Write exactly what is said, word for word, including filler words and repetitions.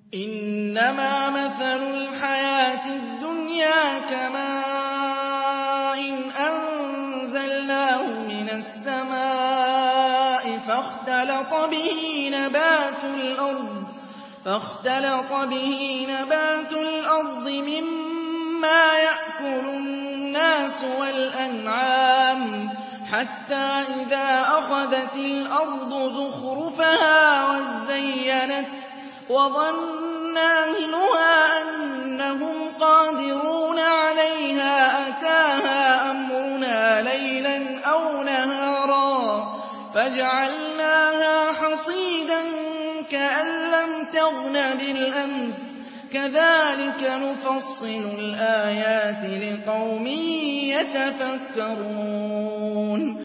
إِنَّمَا مَثَلُ الْحَيَاةِ الدُّنْيَا كَمَاءٍ أَنزَلْنَاهُ مِنَ السَّمَاءِ فَاخْتَلَطَ بِهِ نَبَاتُ الْأَرْضِ مِمَّا يَأْكُلُ النَّاسُ وَالْأَنْعَامُ حَتَّىٰ إِذَا أَخَذَتِ الْأَرْضُ زُخْرُفَهَا وَازَّيَّنَتْ وَظَنَّ أَهْلُهَا أَنَّهُمْ قَادِرُونَ عَلَيْهَا أَتَاهَا أَمْرُنَا لَيْلًا أَوْ نَهَارًا فَجَعَلْنَاهَا حَصِيدًا كَأَن لَّمْ تَغْنَ بِالْأَمْسِ ۚ كَذَٰلِكَ نُفَصِّلُ الْآيَاتِ لِقَوْمٍ يَتَفَكَّرُونَ